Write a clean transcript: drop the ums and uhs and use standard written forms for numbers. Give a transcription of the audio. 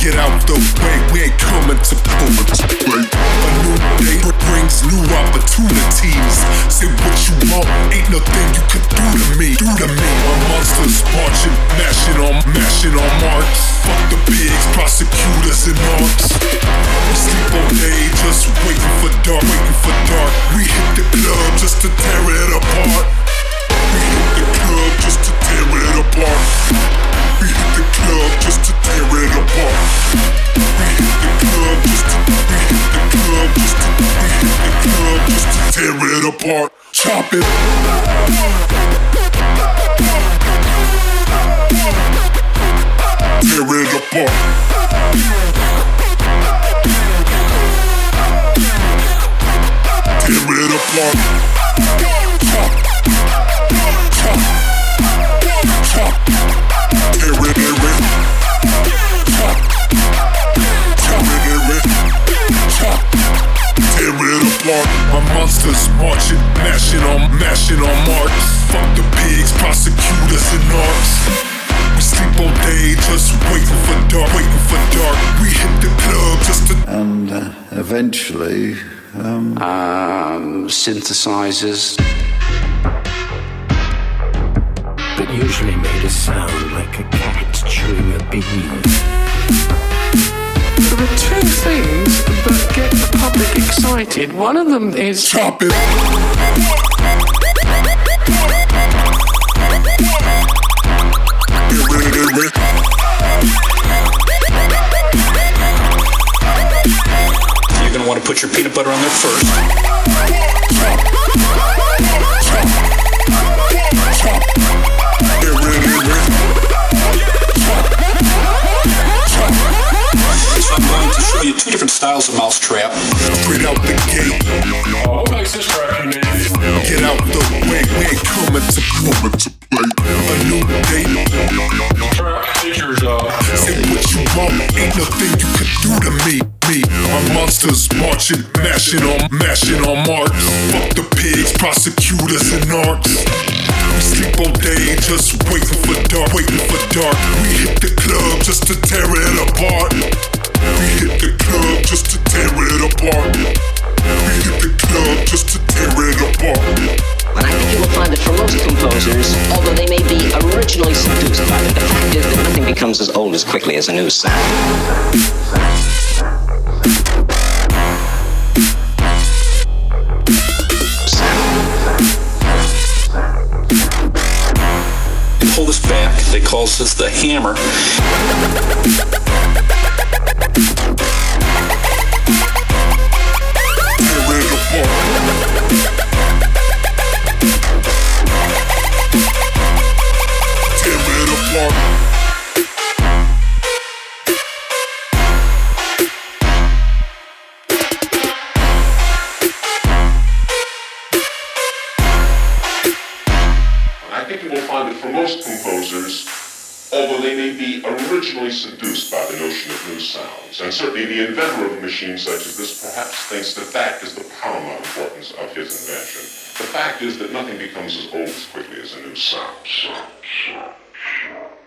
Get out the way, we ain't coming to play. A new day brings new opportunities. Say what you want, ain't nothing you can do to me. My monsters marching, mashing on marks. Fuck the pigs, prosecutors and narcs. We sleep all day, just waiting for dark. We hit the club just to tear it apart. We hit the club just to tear it apart. We hit the club just to tear it apart. We hit the club just to tear it apart. Chop it. Tear it apart. Tear it apart. Chop. Tear it apart. My monsters marching, mashing on marks. Fuck the pigs, prosecutors and narcs. We sleep all day, just waiting for dark. We hit the club just to. And eventually, synthesizers. But usually made a sound like a cat chewing a bean. There are two things that get the public excited. One of them is chop it. You're gonna want to put your peanut butter on there first. I'm going to show you two different styles of mousetrap. Straight out the gate. what makes this record unique? Get out the way, we ain't coming to play. A new day. Say what you want, ain't nothing you can do to me. My monsters marching, mashing on marks. Fuck the pigs, prosecutors and narcs. We sleep all day, just waiting for dark. We hit the club just to tear it apart. We hit the club just to tear it apart. We hit the club just to tear it apart. And I think you will find that for most composers, although they may be originally seduced by it, the fact is that nothing becomes as old as quickly as a new sound. Pull this back, they call this the hammer. Although they may be originally seduced by the notion of new sounds, and certainly the inventor of a machine such as this perhaps thinks that is the paramount importance of his invention. The fact is that nothing becomes as old as quickly as a new sound.